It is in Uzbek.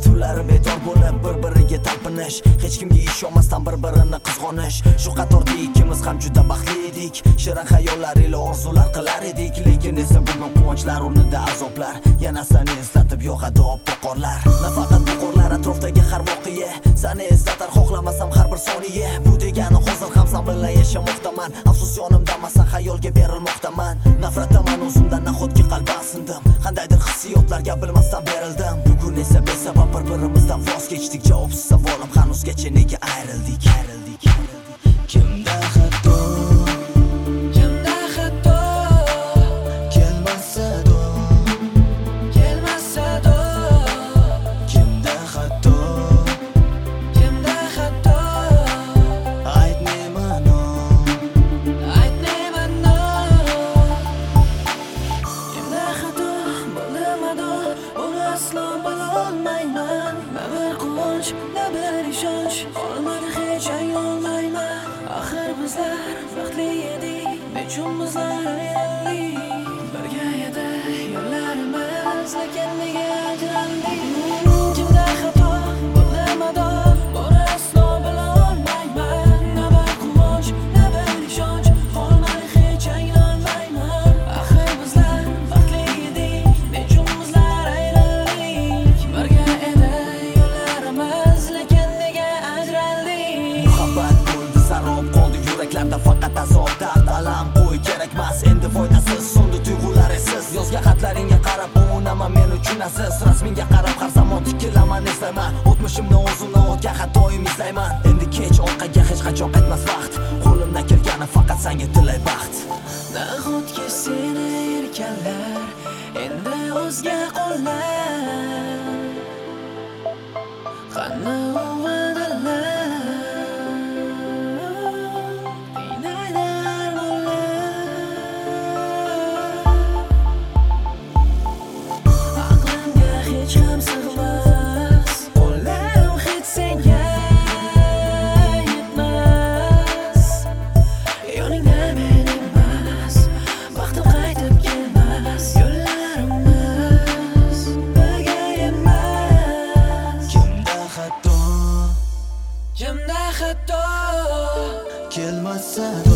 tunlari bedor bo'lib bir-biriga talpinish, hech kimga ishonmasdan bir-birini qizg'onish. Shu qatorda ikkimiz ham juda baxtli edik, shirin xayollar ila orzular qilar edik. Lekin esa bugun quvonchlar o'rnida azoblar, yana seni eslatib yo'qadi oppoq qorlar. Nafaqat bu qorlar, atrofdagi har voqea seni eslatar, xohlamasam har bir soniya. Bu degani hozir ham sen bilan yashamoqdaman, afsus yonimdamasan, xayolga berilmoqdaman. Nafrataman o'zimdan, nahotki qalban sindim, qandaydir hissiyotlarga bilmasdan berildim. Bugun esa besabab bir-birimizdan voz kechdik, javobsiz savolim hanuzgacha nega ayrildik? Kimda xato? Kimda xato? Kelmasa do, kelmasa do. Kimda xato? Kimda xato? Aytmayman o, aytmayman o. Kimda xato? Bo'lamadi, uni aslo bilolmayman. Na bir quvonch, na bir ishonch qolmadi, hech ayolmayman. Axir bizlar baxtli edik, nechun bizlar ayrildik? Birga edi yo'llarimiz, lekin nega ajraldik? Kimda xato? Bo'lamadi, buni aslo bilolmayman. Na bir quvonch, na bir ishonch qolmadi, hech ayolmayman. Axir bizlar baxtli edik, nechun bizlar ayrildik? Birga edi yo'llarimiz, lekin nega ajraldik? Muhabbat bo'ldi, sarob qoldi yuraklarda, faqat azob, dard, alam. Qo'y kerakmas, endi foydasiz, so'ndi tuyg'ular esiz. Yozga xatlaringga qarab o'ynaman, men uchun aziz. Rasmingga qarab har zamon tikilaman, eslayman o'tmishimni, o'zimni o'tgan xatoyim izlayman. Endi kech orqaga hech qachon qaytmas vaqt, qo'limdan kelgani faqat senga tilay baxt. Nahotki seni erkanlar endi o'zga qo'llar, qani u va'dalar qiynaydi armonlar. Aqlimga hech ham sig'mas, qo'llarim hech senga yetmas. Yoningda men emas, baxtim qaytib kelmas. Yo'llarimiz birga emas. Kimda xato? Kimda xato? Kelmasa